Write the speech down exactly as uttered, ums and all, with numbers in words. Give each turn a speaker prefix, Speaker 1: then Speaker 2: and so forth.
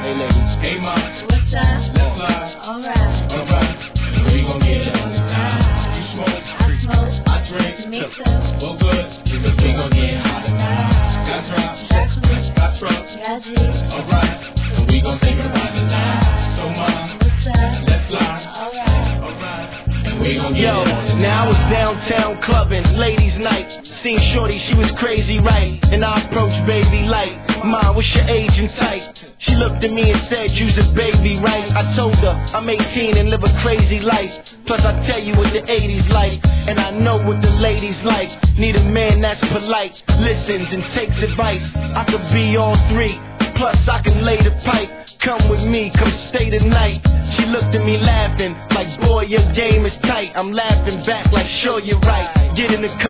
Speaker 1: Hey ladies. Hey ma. What's up? Let's fly. Alright. Alright. We gon' get it on the line. You smoke. I smoke. I drink. Me too. Well good. Because we gon' get hot tonight. Got drops. Got clips. Got trucks. Got G's. Alright. And we gon' take it right tonight. So ma. What's up? Let's fly. Alright. Alright. And we gon' get Yo, it on the line.
Speaker 2: Now I was downtown clubbing, ladies' night. Seen shorty, she was crazy, right? And I approached baby like, Ma, what's your age and type? She looked at me and said, you's a baby, right? I told her, I'm eighteen and live a crazy life. Plus I tell you what the eighties like, and I know what the ladies like. Need a man that's polite, listens and takes advice. I could be all three, plus I can lay the pipe. Come with me, come stay the night. She looked at me laughing, like boy your game is tight. I'm laughing back like sure you're right. Get in the